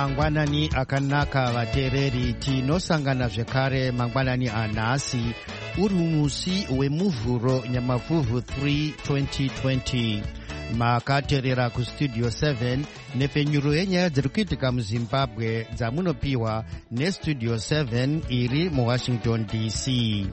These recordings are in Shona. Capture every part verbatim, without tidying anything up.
mangwanani akanaka vateereri, tinosangana zvekare mangwanani anhasi uri musi wemuvhuro nyamavhuvhu three twenty twenty. Makateerera kustudio seven nepfenyuro yenyaya dziri kuitika muzimbabwe dzamunopiwa nestudio seven iri muwashington D C.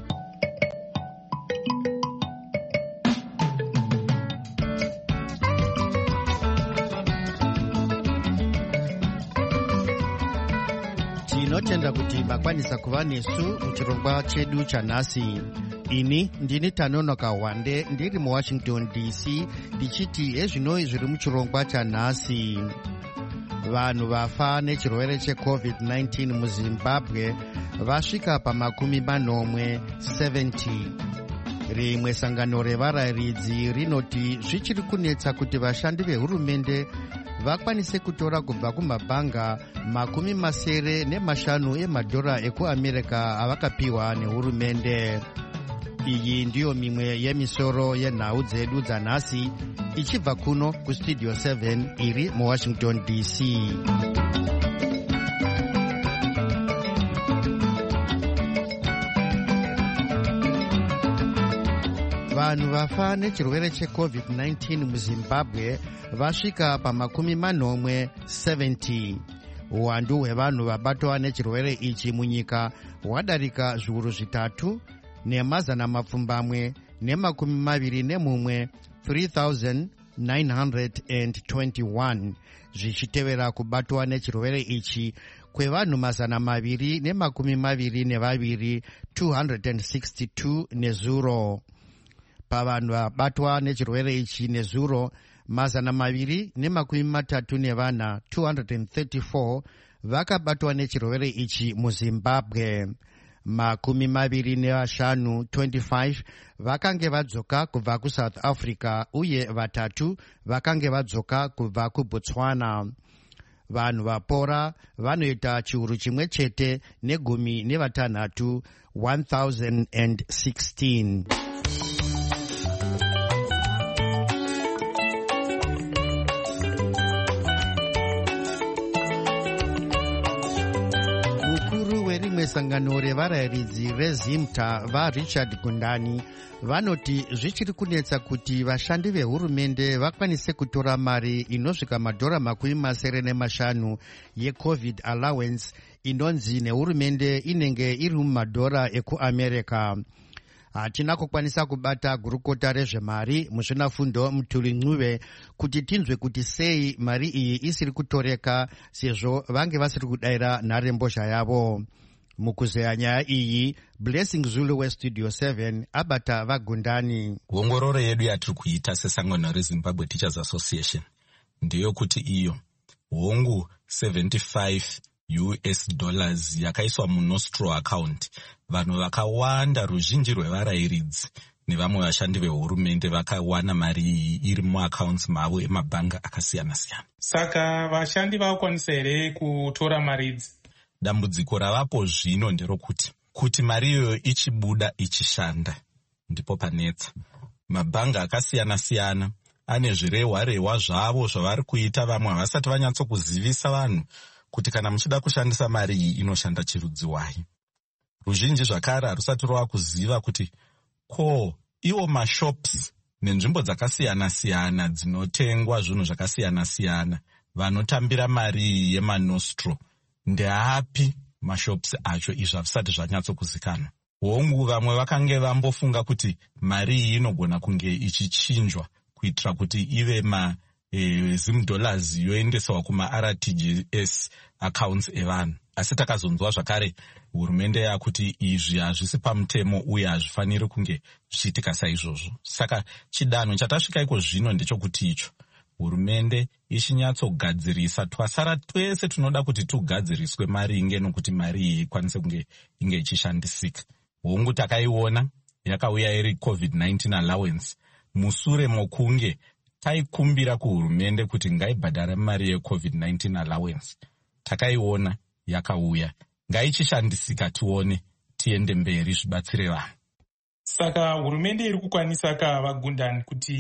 Tinotenda kuti makwanisa kuva nesu muchirongwa chedu chanhasi. Ini ndini Tanonoka Wande ndiri muwashington D C ndichiti ezvinoi zviri muchirongwa chanhasi. Vanhu vafa nechirwere checovid nineteen muzimbabwe vasvika pamakumi manomwe seventy. Rimwe sangano revarayiridzi rinoti zvichiri kunetsa kuti vashandi vehurumende vakwanise kutora kubva kumabhanga makumi masere nemashanu emadhora ekuamerica avakapiwa nehurumende. Iyi ndiyo mimwe yemisoro yenhau dzedu dzanhasi ichibva kuno kustudio seven iri muwashington D C. Vanhu vafa nechirwere checovid nineteen muzimbabwe vasvika pamakumi manomwe seventy. Uwandu hwevanhu vabatwa nechirwere ichi munyika hwadarika zviuru zvitatu nemazana mapfumbamwe nemakumi maviri nemumwe three thousand nine hundred twenty-one, zvichitevera kubatwa nechirwere ichi kwevanhu mazana maviri nemakumi maviri nevaviri two hundred sixty-two nezuro. Pavanhu vabatwa nechirwere ichi nezuro mazana maviri nemakumi matatu nevana two hundred thirty-four vakabatwa nechirwere ichi muzimbabwe. Makumi maviri nevashanu twenty-five vakange vadzoka kubva kuSouth Africa uye vatatu vakange vadzoka kubva kuBotswana. Vanhu vapora vanoita chiuru chimwe chete negumi nevatanhatu one thousand sixteen. Rimwe sangano revarayiridzi rezimta vaRichard Gundani vanoti zvichiri kunetsa kuti vashandi vehurumende vakwanise kutora mari inosvika madhora makumi masere nemashanu yecovid allowance inonzi nehurumende inenge iri mumadhora ekuamerica. Hatina kukwanisa kubata gurukota rezvemari muzvinafundo Mutuli Ncube kuti tinzwe kuti sei mari iyi isiri kutoreka sezvo vange vasiri kudayira nharembozha yavo. Mukuzeya nyaya iyi, Blessing Zulu westudio seven abata vaGundani. Ongororo yedu yatiri kuita sesangano reZimbabwe Teachers Association ndiyo kuti iyo hongu seventy-five U S dollars yakaiswa muNostro account. Vanhu vakawanda, ruzhinji rwevarayiridzi nevamwe vashandi vehurumende vakawana mari iyi iri muaccounts mavo emabhanga akasiyana siyana. Saka vashandi vakwanisa here kutora mari idzi? Dambudziko ravapo zvino nderokuti kuti mari iyoyo ichibuda ichishanda ndipo panetsa. Mabhanga akasiyana siyana ane zvirehwa rehwa zvavo zvavari kuita. Vamwe havasati vanyatsokuzivisa vanhu kuti kana muchida kushandisa mari iyi inoshanda chirudziwai. Ruzhinji zvakare harusati rwava kuziva kuti ko iwo mashops nenzvimbo dzakasiyana siyana dzinotengwa zvinhu zvakasiyana siyana vanotambira mari iyi yemanostro ndeapi mashops acho. Izvi hazvisati zvanyatsokuzikanwa. Hongu vamwe vakange vambofunga kuti mari iyi inogona kunge ichichinjwa kuitira kuti ive ma e, zim dollars yoendesawa kuma R T G S accounts evanhu. Asi takazonzwa zvakare hurumende yakuti izvi hazvisi pamutemo uye hazvifaniri kunge zvichiitika saizvozvo. Saka chidanho chatasvika iko zvino ndechokuti icho hurumende ichinyatsogadzirisa twasara twese tunoda kuti tugadziriswe mari inge nokuti mari iyi ikwanise kunge inge ichishandisika. Hongu takaiona yakauya iri covid nineteen allowance. Musure mokunge taikumbira kuhurumende kuti ngaibhadhara mari yecovid nineteen allowance, takaiona yakauya. Ngaichishandisika, tione tiende mberi zvibatsire vanhu. Saka hurumende iri kukwanisa kava Gundani kuti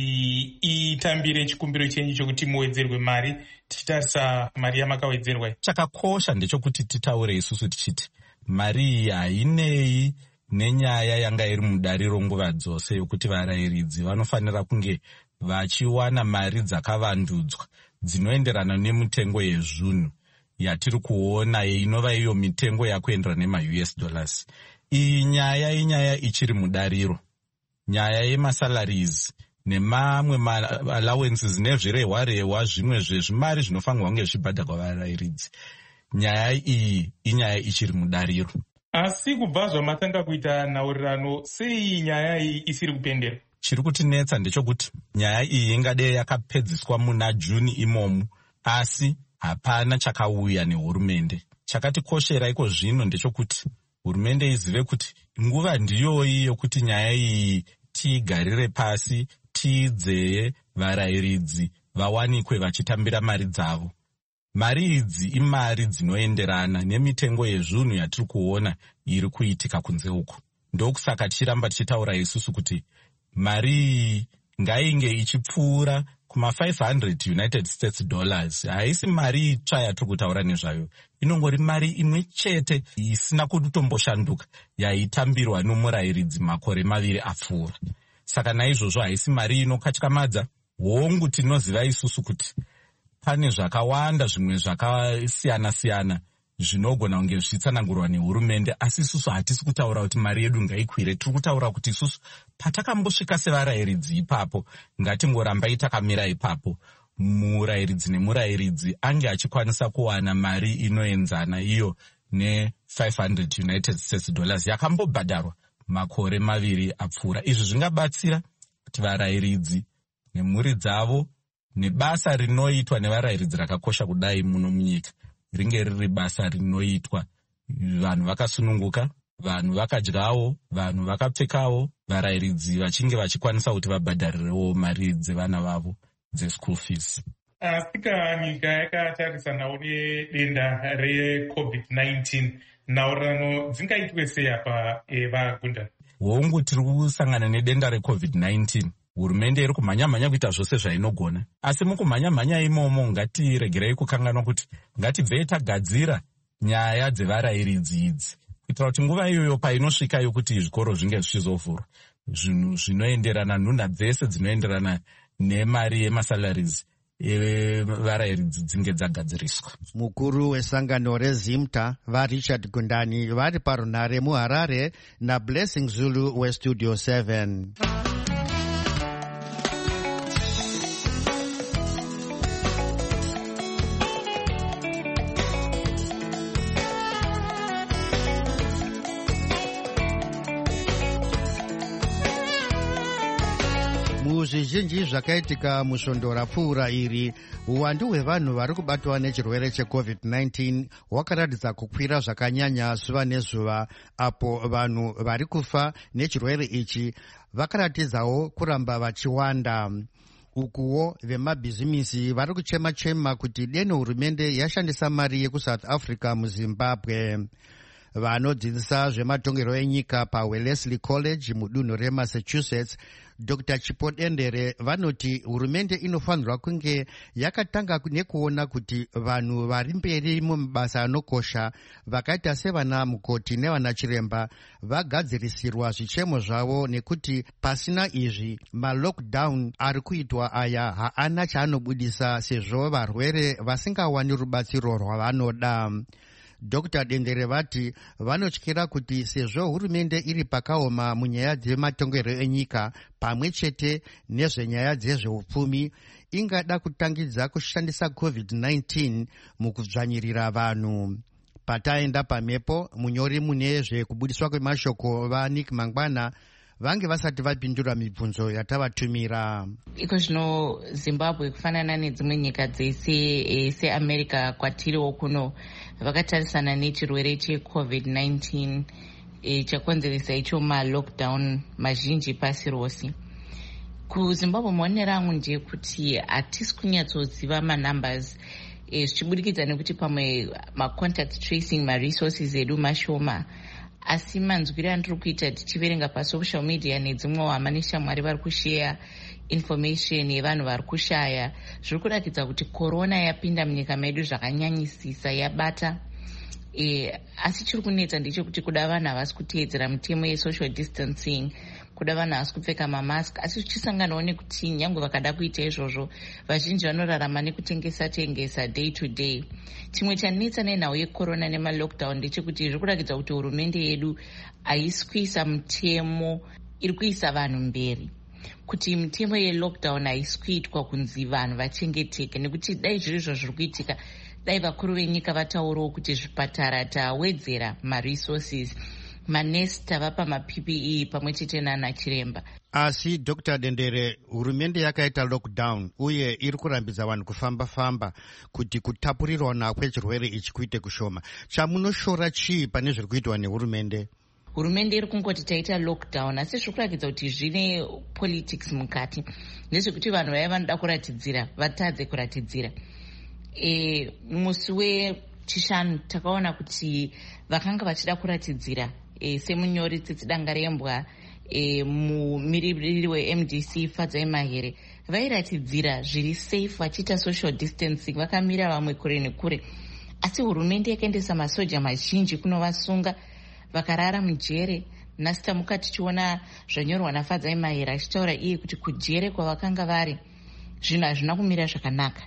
itambire chikumbiro chenyu chokuti muwedzerwe mari, tichitarisa mari yamakawedzerwa. Chakakosha ndechekuti titaure isusu tichiti mari iyi hainei nenyaya yanga iri mudariro nguva dzose yokuti varayiridzi vanofanira kunge vachiwana mari dzakavandudzwa dzinoenderana nemitengo yezvinhu yatiri kuona inova iyo mitengo yakuenderana nema-U S dollars. Iyi nyaya inyaya ichiri mudariro. Nyaya yemasalaries nemamwe allowances nezvirehwa-rehwa zvimwe zvezvimari zvinofanirwa kunge zvibhadharwa varayiridzi. Nyaya iyi inyaya ichiri mudariro. Asi kubva zvamatanga kuita nhaurirano, sei nyaya iyi isiri kupendera? Chiri kutinetsa ndechekuti nyaya iyi ingadei yakapedziswa muna Juni imomu, asi hapana chakauya nehurumende. Chakatikoshera iko zvino ndechekuti hurumende izive kuti nguva ndiyoyi yokuti nyaya iyi tiigarire pasi, tiidzeye varayiridzi vawanikwe vachitambira mari dzavo. Mari idzi imari dzinoenderana nemitengo yezvinhu yatiri kuona iri kuitika kunze uku. Ndokusaka tichiramba tichitaura isusu kuti mari iyi ngainge ichipfuura kuma five hundred United States dollars. Haisi mari itsva yatiri kutaura nezvayo. Inongori mari imwe chete isina kutomboshanduka yaitambirwa nomurayiridzi makore maviri apfuura. Saka naizvozvo haisi mari inokatyamadza. Hongu tinoziva isusu kuti pane zvakawanda zvimwe zvakasiyana-siyana zvinogona kunge zvichitsanangurwa nehurumende, asi isusu hatisi kutaura kuti mari yedu ngaikwire. Tiri kutaura kuti isusu patakambosvika sevarayiridzi ipapo ngatingorambai takamira ipapo. Murayiridzi nemurayiridzi ange achikwanisa kuwana mari inoenzana iyo ne five hundred United States dollars yakambobhadharwa makore maviri apfuura. Izvi zvingabatsira kuti varayiridzi nemhuri dzavo nebasa rinoitwa nevarayiridzi rakakosha kudai muno munyika ringe riri basa rinoitwa vanhu vakasununguka, vanhu vakadyawo, vanhu vakapfekawo, varayiridzi vachinge vachikwanisa kuti vabhadharirewo mari dzevana vavo dze-school fees. Asika nyika yakatarisanawo nedenda re-COVID nineteen, nhaurirano dzingaitwe sei apa vaGundani? Hongu tiri kusangana nedenda re-COVID nineteen. Hurumende iri kumhanya-mhanya kuita zvose zvainogona. Asi mukumhanya-mhanya imomo ngatiregerei kukanganwa kuti ngatibvei tagadzira nyaya dzevarayiridzi idzi. Kuitira kuti nguva iyoyo painosvika yokuti zvikoro zvinge zvichizovhurwa, zvinhu zvinoenderana, nhunha dzese dzinoenderana nemari yemasalaries evarayiridzi dzinge dzagadziriswa. Mukuru wesangano rezimta vaRichard Gundani vari parunare muHarare naBlessing Zulu weStudio seven. Muzvizhinji zvakaitika musvondo rapfuura iri, uwandu hwevanhu vari kubatwa nechirwere cheCovid nineteen hwakaratidza kukwira zvakanyanya zuva nezuva, apo vanhu vari kufa nechirwere ichi vakaratidzawo kuramba vachiwanda. Ukuwo vemabhizimisi vari kuchema-chema kuti deni hurumende yashandisa mari yekuSouth Africa muZimbabwe. Vanodzidzisa zvematongero enyika paWellesley College mudunhu reMassachusetts, Doctor Chipodendere vanoti hurumende inofanirwa kunge yakatanga nekuona kuti vanhu vari mberi mumabasa anokosha vakaita sevana mukoti nevana chiremba vagadzirisirwa zvichemo zvavo, nekuti pasina izvi malockdown ari kuitwa aya haana chaanobudisa sezvo varwere vasingawani rubatsiro rwavanoda. Doctor Dendere vati vanotyira kuti sezvo hurumende iri pakaoma munyaya dzematongero enyika pamwe chete nezvenyaya dzezveupfumi, ingada kutangidza kushandisa COVID nineteen mukudzvanyirira vanhu. Pataenda pamhepo, munyori mune zvekubudiswa kwemashoko vaNick Mangwana vange vasati vapindura mibvunzo yatavatumira. Iko zvino Zimbabwe kufanana nedzimwe nyika dzese seAmerica kwatiriwo kuno vakatarisana nechirwere cheCovid nineteen chakonzeresa icho malockdown mazhinji pasi rose. KuZimbabwe muonera angu ndeyekuti hatisi kunyatsoziva manumbers zvichibudikidza nekuti pamwe macontact tracing maresources edu mashoma, asi manzwiro andiri kuita tichiverenga pasocial media nedzimwe hama neshamwari vari kusheya information yevanhu vari kushaya zviri kuratidza kuti korona yapinda munyika medu zvakanyanyisisa yabata. E, asi chiri kunetsa ndechekuti kuda vanhu havasi kuteedzera mitemo yesocial distancing, kuda vanhu havasi kupfeka mamask, asi tichisanganawo nekuti nyange vakada kuita izvozvo vazhinji vanorarama nekutengesa tengesa day to day. Chimwe chanetsa nenhau yekorona nemalockdown ndechekuti zviri kuratidza kuti hurumende yedu haisi kuisa mitemo iri kuisa vanhu mberi, kuti mitemo yelockdown haisi kuitwa kunzi vanhu vachengeteke, nekuti dai zviri izvo zviri kuitika dai vakuru venyika vataurawo kuti zvipatara tawedzera maresources, manesi tavapa maP P E pamwe chete nana chiremba. Asi Doctor Dendere, hurumende yakaita lockdown uye iri kurambidza vanhu kufamba-famba kuti kutapurirwana kwechirwere ichi kuite kushoma. Chamunoshora chii pane zviri kuitwa nehurumende? Hurumende iri kungoti taita lockdown, asi zviri kuratidza kuti zvine politics mukati, ndezvekuti vanhu vaya vanoda kuratidzira vatadze kuratidzira. E, musi wechishanu takaona kuti vakanga vachida kuratidzira e, semunyori tsitsidanga rembwa e, mumiririri weM D C Fadzai Mahere vairatidzira zviri safe vachiita social distancing, vakamira vamwe kure nekure, asi hurumende yakaendesa masoja mazhinji kunovasunga vakarara mujere. Nhasi tamuka tichiona zvanyorwa naFadzai Mahere achitaura iye kuti kujere kwavakanga vari zvinhu hazvina kumira zvakanaka,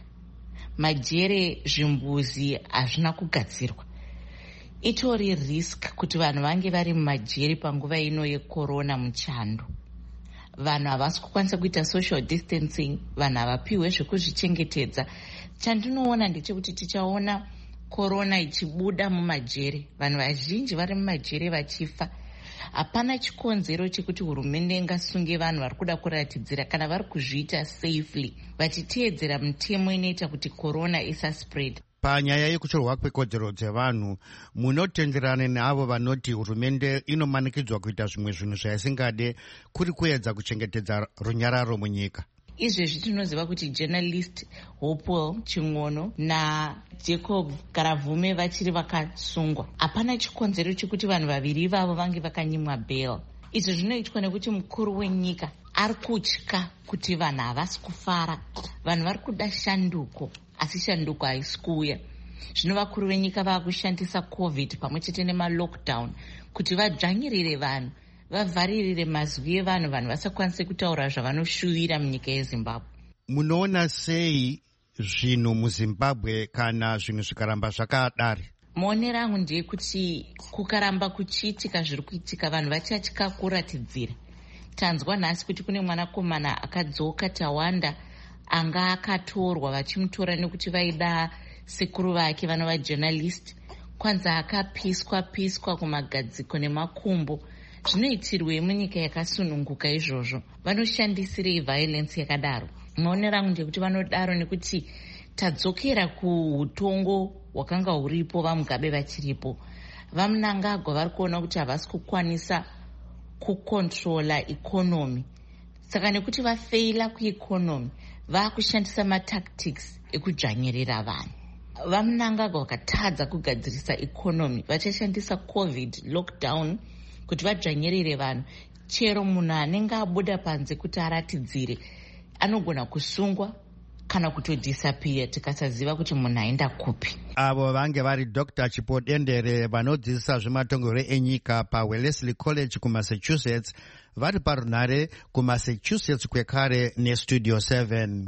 majere zvimbuzi hazvina kugadzirwa. Itori risk kuti vanhu vange vari mumajeri panguva ino yekorona muchando. Vanhu havasi kukwanisa kuita social distancing, vanhu havapiwe zvekuzvichengetedza. Chandinoona ndechekuti tichaona korona ichibuda mumajere, vanhu vazhinji vari mumajere vachifa. Hapana chikonzero chekuti hurumende ingasunge vanhu vari kuda kuratidzira kana vari kuzviita safely vachiteedzera mitemo inoita kuti korona isa spread. Panyaya yekutorwa kwekodzero dzevanhu, munotenderana neavo vanoti hurumende inomanikidzwa kuita zvimwe zvinhu zvaisingade, kuri kuedza kuchengetedza runyararo munyika? Izvezvi tinoziva kuti journalist Hopewell Ching'ono naJacob Karavhume vachiri vakasungwa. Hapana chikonzero chekuti vanhu vaviri ivavo vange vakanyimwa bail. Izvo zvinoitwa nekuti mukuru wenyika ari kutya kuti vanhu havasi kufara, vanhu vari kuda shanduko, asi shanduko haisi kuuya. Zvino vakuru venyika vakushandisa covid pamwe chete nemalockdown kuti vadzvanyirire vanhu, vavharirire mazwi evanhu, vanhu vasakwanise kutaura zvavanoshuvira munyika yeZimbabwe. Munoona sei zvinhu muZimbabwe kana zvinhu zvikaramba zvakadari? Maonero angu ndeyekuti kukaramba kuchiitika zviri kuitika vanhu vachatya kuratidzira. Tanzwa nhasi kuti kune mwanakomana akadzoka Tawanda anga akatorwa vachimutora nekuti vaida sekuru vake vanova journalist, kwanza akapiswa piswa kumagadziko nemakumbo. Zvinoitirwe munyika yakasununguka izvozvo? Vanoshandisirei violence yakadaro? Maonero angu ndekuti vanodaro nekuti tadzokera kuutongo hwakanga huripo vaMugabe vachiripo. VaMnangagwa vari kuona kuti havasi kukwanisa kukontrola ikonomi, saka nekuti vafeila kuikonomi vakushandisa matactics ekudzvanyirira vanhu. VaMnangagwa vakatadza kugadzirisa ikonomi vachashandisa covid lockdown kuti vadzvanyirire vanhu. Chero munhu anenge abuda panze kuti aratidzire anogona kusungwa kana kutodisappear tikasaziva kuti munhu aenda kupi. Avo vange vari Doctor Chipo Dendere vanodzidzisa zvematongero enyika paWellesley College kuMassachusetts, vari parunhare kuMassachusetts kwekare neStudio seven.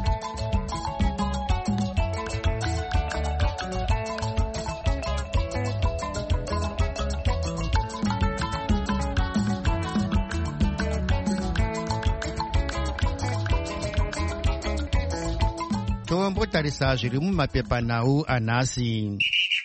Tombotarisa zviri mumapepanhau anhasi.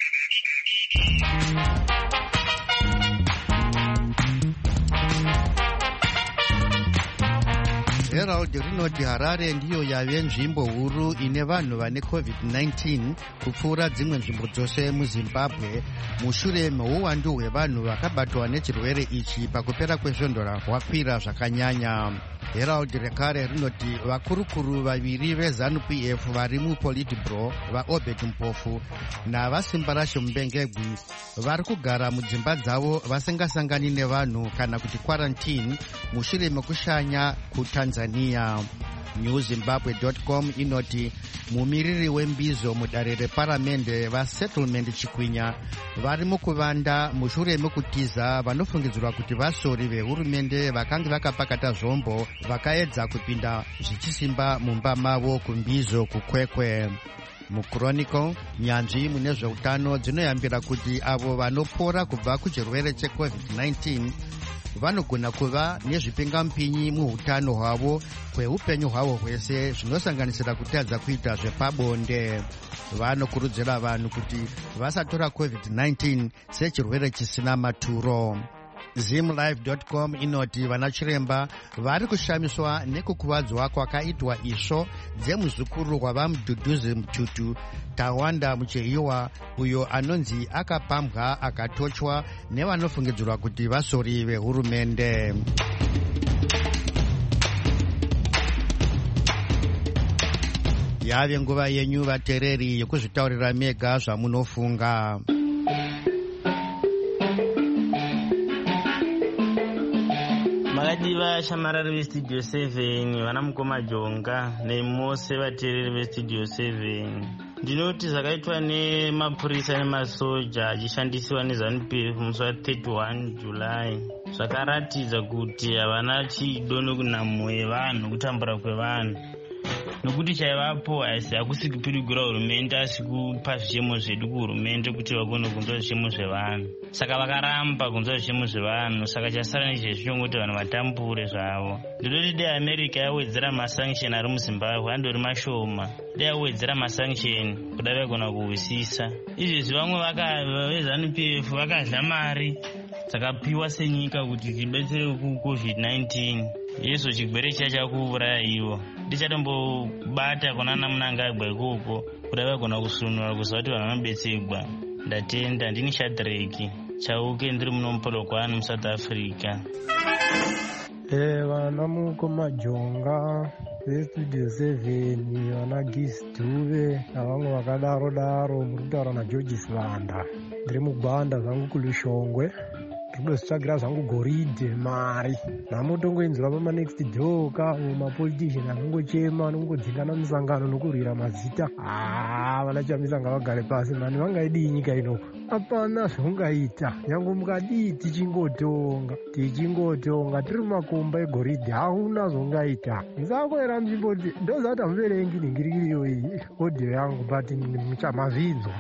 Herald rinoti Harare ndiyo yave nzvimbo huru ine vanhu vane covid nineteen kupfuura dzimwe nzvimbo dzose muZimbabwe mushure meuwandu hwevanhu vakabatwa nechirwere ichi pakupera kwezvondo rwakwira zvakanyanya. Herald rekare rinoti vakurukuru vaviri vezanu P F vari mupolitburo vaobert mpofu navasimbarashe mubengegwi vari kugara mudzimba dzavo vasingasangani nevanhu kana kuti quarantine mushure mekushanya kutanzania. new zimbabwe dot com inoti mumiriri wembizo mudare reparamende vasettlement chikwinya vari mukuvanda mushure mekutiza vanofungidzirwa kuti vasori vehurumende vakanga vakapakata zvombo vakaedza kupinda zvichisimba mumba mavo kumbizo kukwekwe. muchronicle nyanzvi mune zveutano dzinoyambira kuti avo vanopora kubva kuchirwere checovid nineteen vanogona kuva nezvipingamupinyi muutano hwavo kweupenyu hwavo hwese zvinosanganisira kutadza kuita zvepabonde. vanokurudzira vanhu kuti vasatora covid nineteen sechirwere chisina maturo. zimlife dot com inoti vanachiremba vari kushamiswa nekukuvadzwa kwakaitwa isvo dzemuzukuru wavamudhudhuzi mututu Tawanda Mucheiwa uyo anonzi akapambwa akatochwa nevanofungidzirwa kuti vasori vehurumende. yave nguva yenyu vateereri yekuzvitaurira mega zvamunofunga. makadiva shamarari vestudio seven vana mukoma jonga nemose vateereri vestudio seven. ndinoti zvakaitwa nemapurisa nemasoja achishandisiwa nezanu P F musi wa thirty-one July zvakaratidza kuti havana chido nekunhamo yevanhu, kutambura kwevanhu, nokuti chaivapo haisi hakusi kupirigura hurumende asi kupa zvichemo zvedu kuhurumende kuti vagone kunzwa zvichemo zvevanhu. Saka vakaramba kunzwa zvichemo zvevanhu, saka chasara ndechezvo kuti vanhu vatambure zvavo. ndinoti dei America yawedzera masanction ari muZimbabwe andori mashoma, dei yawedzera masanction kuda vaigona kuhwisisa. izvezvi vamwe vezanu P F vakadla mari dzakapiwa senyika kuti tibetsere kucovid nineteen. yeso chigwere chiya chakuuraya ivo. ndichatombobata kunana munangagwa ikoko kuda vagona kusunura kuziva kuti vanhu vanobetserwa. ndatenda. ndini Shadrack Chauke ndiri muno mupolokwane muSouth Africa. Eh, vana mukoma jonga vestudio seven vana Gis Dube navamwe vakadaro daro muri kutaura naGeorge Sivanda. ndiri mugwanda zvangu kuLushongwe ndinozvitsvagira zvangu goridhe mari. namotongoinzwa pamanext joka mapolitician anongochema anongodzingana musangano nokurwira mazita. haa vanachamisa ngavagare pasi mani vangaidii nyika inoko. hapana zvaungaita nyange mukadii tichingotonga tichingotonga tiri mumakomba egoridhe hauna zvaungaita. musakoera muchimboti ndozati hamuverengi ningirikiriyo iyi odhiyo yangu but muchamavhidzwa.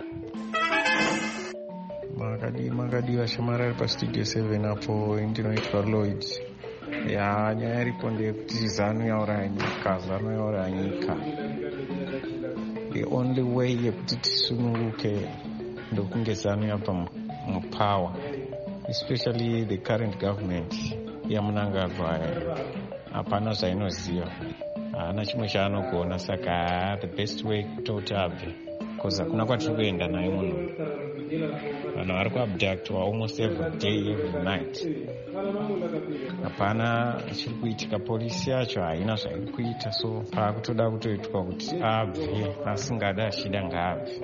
makadi makadi vashamarari pastudio seven apo ndinoitwa Lloyd. ya nyaya iripo ndeyekuti zanu yauraya nyika zanu yauraya nyika. the only way yekuti tisununguke ndokunge zanu yabva mupower, especially the current government yamunangagwa. hapana zvainoziva, haana chimwe chaanogona. saka the best way kutoti abve because hakuna kwatiri kuenda naye munhu. vanhu vari kuabductwa almost every day every night. hapana chiri kuitika. polisi yacho haina zvairi kuita, so paakutoda kutoitwa kuti abve asingada achida ngaabve.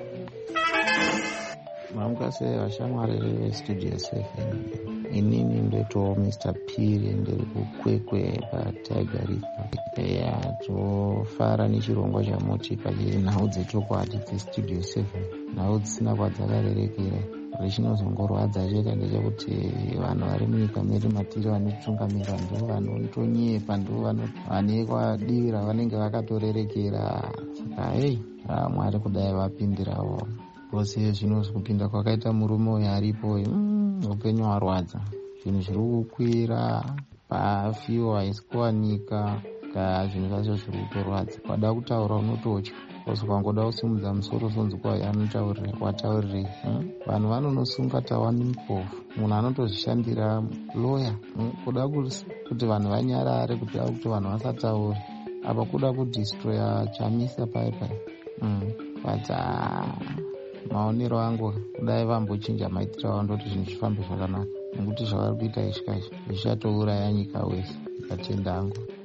mamukase vashamwari vestudio seven. inini ndoitawo Mr Piri ndiri kukwekwe patiger reserve. ya tofara nechirongwa chamuti pachinhau dzechokwadi dzestudio seven, nhau dzisina kwadzakarerekera. rechinozongorwadza chete ndechekuti vanhu vari munyika medu matiri vanotungamira ndo vanotonyepa, ndo vane kwadivi ravanenge vakatorerekera. saka hei mwari kudai vapindirawo vose. zvinozvi kupinda kwakaita murume uyo aripo upenyu hwarwadza. zvinhu zviri kukwira, pafiwa haisi kuwanika, ka zvinhu zvacho zviri kutorwadza. wada kutaura unototya, kozi ukangoda kusimudza musoro sonzi kwa anotaurira wataurire. vanhu vanonosunga tawani mupofu, munhu anotozvishandira loya kuda kuti vanhu vanyarare, kuti kuti vanhu vasataure. apa kuda kudistroya chamisa paipai. but maonero angu kudai vambochinja maitiro avo ndoti zvinhu zvifambe zvakanaka, nekuti zvavari kuita izvi kaizvi zvichatouraya nyika wese. ikatenda angu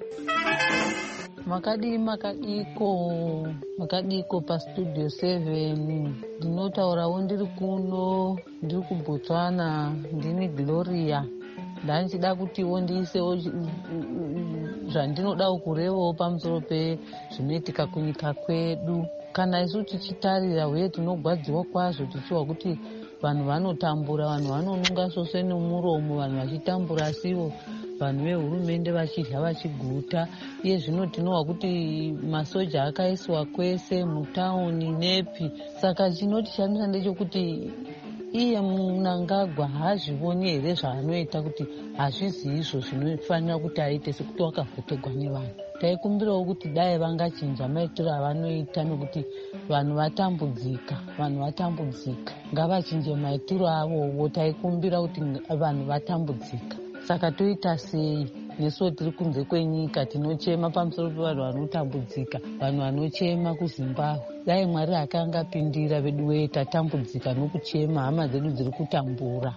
Makadi makadiko makadiko pastudio seven ndinotaurawo ndiri kuno ndiri kuBotswana ndini Gloria ndanchida kutiwo ndiisewo zvandinodawo kurevawo pamusoro pezvinoitika kunyika kwedu. Kana isu tichitarira uye tinogwadziwa kwazvo tichiwa kuti vanhu vanotambura, vanhu vanonunga sose nemuromo, vanhu vachitambura asiwo vanhu vehurumende vachidya vachiguta. Iye zvino tinowa kuti masoja akaiswa kwese mutauni nepi. Saka chinotishamisa ndechekuti iye Mnangagwa haazvivoni here zvaanoita kuti hazvizi izvo zvinofanira kuti aite sekuti wakavhotegwa nevanhu. Taikumbirawo kuti dai vangachinja maitiro avanoita nekuti vanhu vatambudzika, vanhu vatambudzika. Ngavachinje maitiro avowo, taikumbira kuti vanhu vatambudzika. Saka toita sei? Nesuwo tiri kunze kwenyika tinochema pamusoro pevanhu vanotambudzika, vanhu vanochema kuZimbabwe. Dai Mwari akangapindira vedu weye tatambudzika nokuchema, hama dzedu dziri kutambura.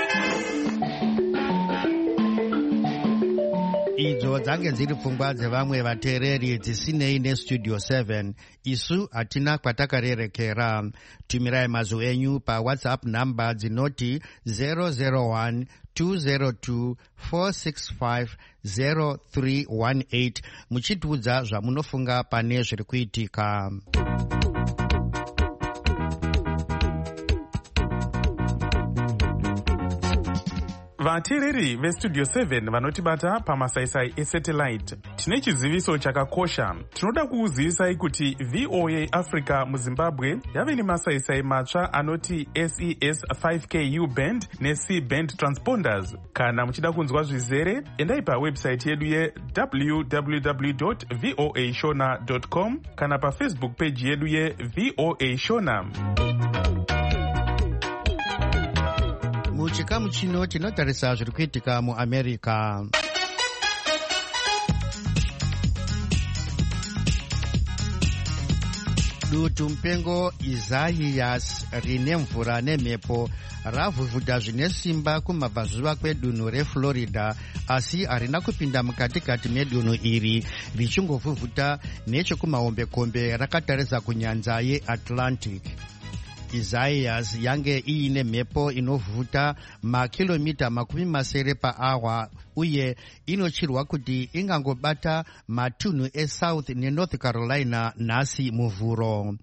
Idzo dzange dziri pfungwa dzevamwe vateereri dzisinei nestudio seven. Isu hatina kwatakarerekera. Tumirai mazwi enyu paWhatsApp namba dzinoti zero zero one two zero two four six five zero three one eight muchitiudza zvamunofunga pane zviri kuitika. Vateereri vestudio seven vanotibata pamasaisai esatellite, tine chiziviso chakakosha. Tinoda kukuzivisai kuti V O A Africa muZimbabwe yave nemasaisai matsva anoti S E S five K U band neC band transponders. Kana muchida kunzwa zvizere, endai pawebsite yedu ye w w w dot voa shona dot com kana pafacebook page yedu ye V O A Shona. Muchikamu chino tinotarisa zviri kuitika muAmerica. Dutu mupengo Isaias rine mvura nemhepo ravhuvhuta zvine simba kumabvazuva kwedunhu reFlorida, asi harina kupinda mukatikati medunhu iri, richingovhuvhuta nechekumahombekombe rakatarisa kunyanza yeAtlantic. Isaias yange iine mhepo inovhuta makilomita makumi masere paawa uye inochirwa kuti ingangobata matunhu eSouth neNorth Carolina nhasi muvhuro.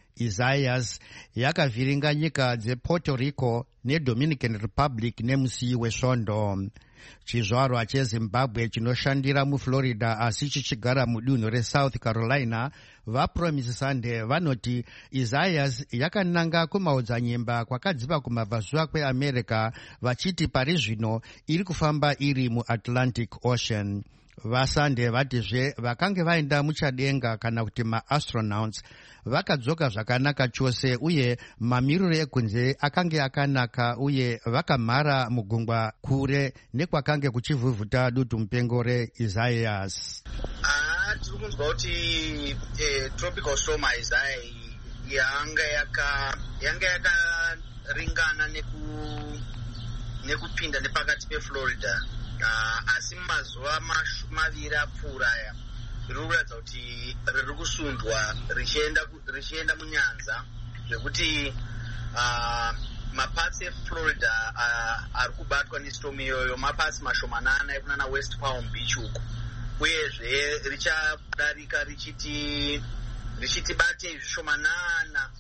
Isaias yakavhiringa nyika dzePuerto Rico neDominican Republic nemusi wesvondo. Chizvarwa cheZimbabwe chinoshandira muFlorida asi chichigara mudunhu reSouth Carolina vaPromise Sunday vanoti Isaias yakananga kumaodzanyemba kwakadziva kumabvazuva kweAmerica, vachiti pari zvino iri kufamba iri muAtlantic Ocean. VaSunday vatizve vakange vaenda muchadenga kana kuti maastronauts vakadzoka zvakanaka chose uye mamiriro ekunze akange akanaka uye vakamhara mugungwa kure nekwakange kuchivhuvhuta dutu mupengo reIsaias. Ah, tiri kunzwa kuti eh, tropical storm Isaias yanga yaka yanga yakaringana neku nekupinda nepakati peFlorida. Uh, asi mazuva maviri apfuura aya riri kuratidza kuti riri kusundwa richienda richienda munyanza zvekuti uh, mapatsi eFlorida uh, ari kubatwa nestorm iyoyo mapatsi mashomanana ekunana West Palm Beach uku, uyezve richadarika richiti richitibate zvishomanana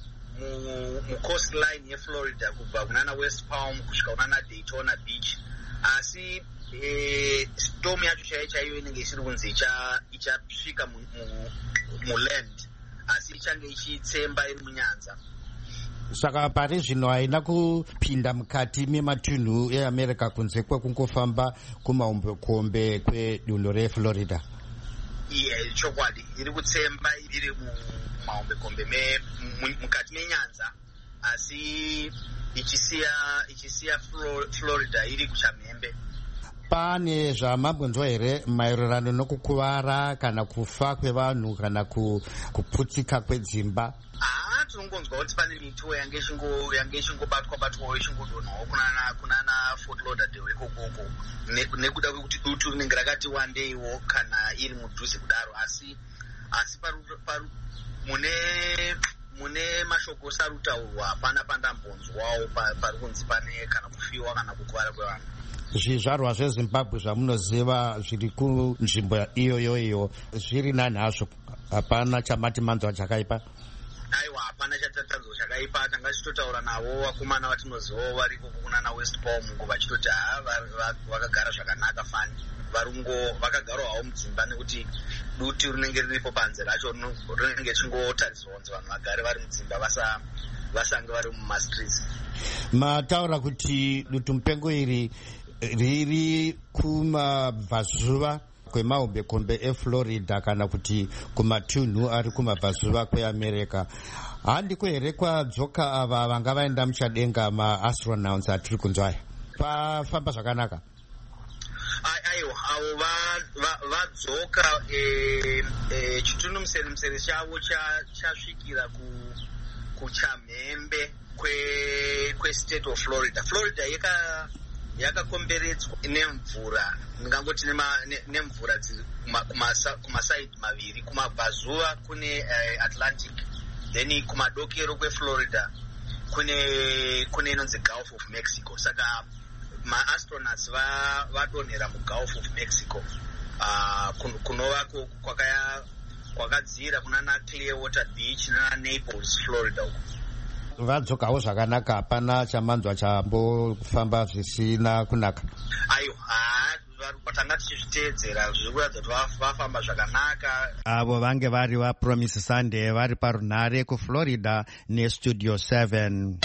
mucoastline yeFlorida kubva kunana West Palm kusvika kunana Daytona Beach. Asi eh, storm yacho chaiyo chaiyo inenge isiri kunzi ichasvika muland, asi ichange ichitsemba iri munyanza. Saka pari zvino haina kupinda mukati mematunhu eAmerica kunze kwekungofamba kumahombekombe kwedunhu reFlorida. Iye chokwadi, iri kutsemba iri mumahombekombe mukati menyanza, asi ichisiya ichisiya Florida iri kuchamhembe. Pane zvamambonzwa here maererano nokukuvara kana kufa kwevanhu kana kuputsika kwedzimba? Ah, tinongonzwa kuti pane mituwo yange ichingobatwa batwawo ichingodonhawo kunana kunana Fort Lauderdale ikoko ikoko nekuda kwekuti dutu rinenge rakati wandeiwo kana iri mudhuze kudaro. Asi asi mune mune mashoko sarutaurwa hapana pandambonzwawo pari kunzi pane kana kufiwa kana kukuvara kwevanhu. Zvizvarwa zveZimbabwe zvamunoziva zviri kunzvimbo iyoyo iyo zviri nani hazvo, hapana chamati manzwa chakaipa? Aiwa, hapana chatanzwa chakaipa. Tanga tichitotaura navo vakomana vatinozivawo variko kunana West Palm vachitoti ha vakagara zvakanaka fani, varungo vakagarawo havo mudzimba nekuti dutu rinenge riripo panze racho rinenge richingotariswa kunzi vanhu vagare vari mudzimba vasange vari mumastreets. Mataura kuti dutu mupengo iri riri kumabvazuva kwemahombekombe eFlorida kana kuti kumatunhu ari kumabvazuva kweAmerica. Handiko here kwadzoka ava vanga vaenda muchadenga maastronauts atiri kunzwa aya? Pafamba zvakanaka? Aiwa, avo vadzoka chitunhu museri museri chavo chasvikira kuchamhembe kwestate of Florida. Florida yaka yakakomberedzwa nemvura, ndingangoti nemvura dziri kumasaidi maviri. Kumabvazuva kune Atlantic, then kumadokero kweFlorida kune kune inonzi Gulf of Mexico. Saka maastronauts vadonhera mugulf of Mexico, kunovako kwakadzira kunana Clearwater Beach nana Naples, Florida uko. Vadzokawo zvakanaka, hapana chamanzwa chambofamba zvisina kunaka? Aiwa, tanga tichizviteedzera zviri kuratidza kuti vafamba zvakanaka. Avo vange vari vaPromise Sunday vari parunhare kuFlorida neStudio seven.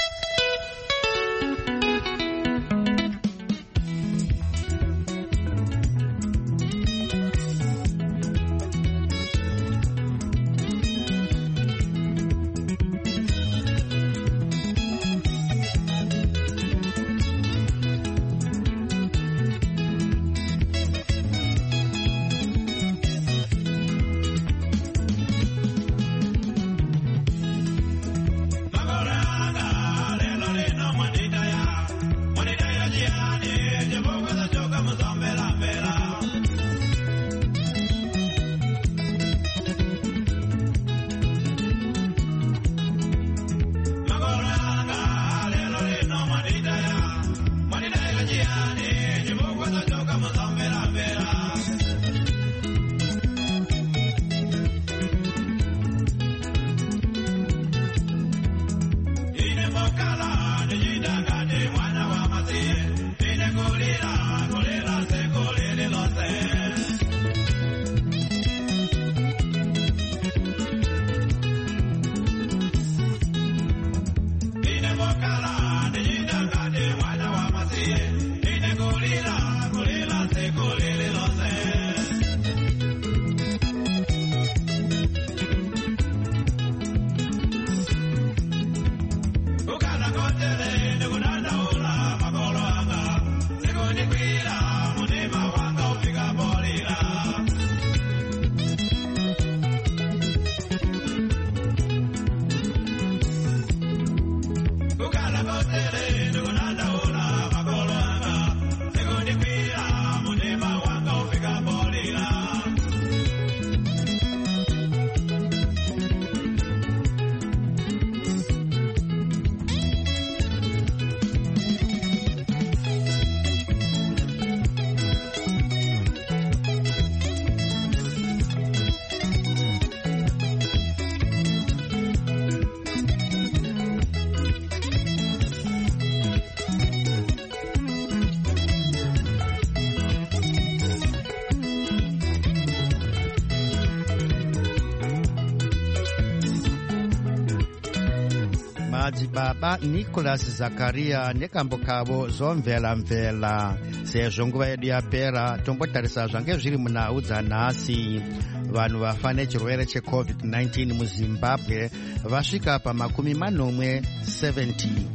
Madzibaba Nicholas Zakaria nekambo kavo zomvela mvela. Sezvo nguva yedu yapera tombotarisa zvange zviri munhau dzanhasi. Vanhu vafa nechirwere cheCovid nineteen muZimbabwe vasvika pamakumi manomwe seventy.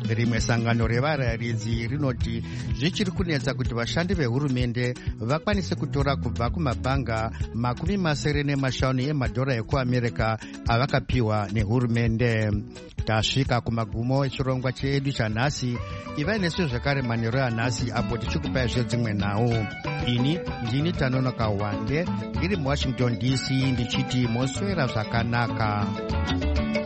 Rimwe sangano revarayiridzi rinoti zvichiri kunetsa kuti vashandi vehurumende vakwanise kutora kubva kumabhanga makumi masere nemashanu emadhora ekuamerica avakapiwa nehurumende. Tasvika kumagumo echirongwa chedu chanhasi. Ivai nesu zvakare manheru anhasi apo tichikupai zvedzimwe nhau. Ini ndini Tanonoka Wande ndiri muWashington D C ndichiti moswera zvakanaka.